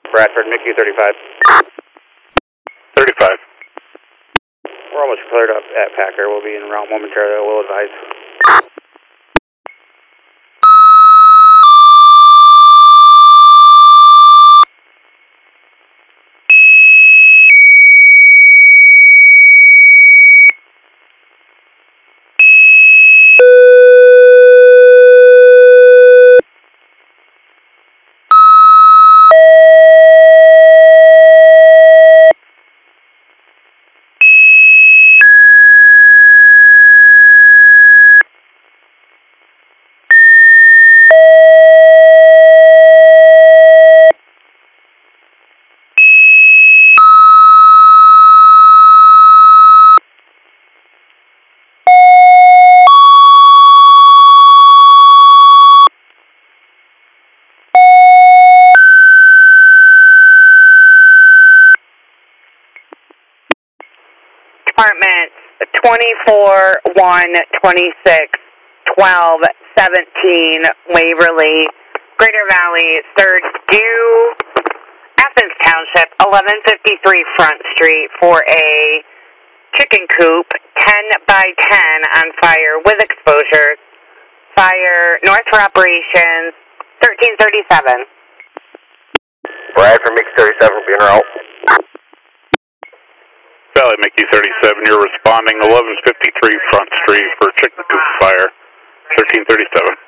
Bradford, Mickey 35. 35. We're almost cleared up at Packer. We'll be en route momentarily. We'll advise. Department 24, 1, 26, 12, 17, Waverly, Greater Valley, third due, Athens Township, 1153 Front Street for a chicken coop, 10 by 10 on fire with exposure. Fire, north for operations, 1337. Bradford, Mickey 37, being route. Valley Mickey 37, you're responding 1153 Front Street for chicken coop fire, 1337.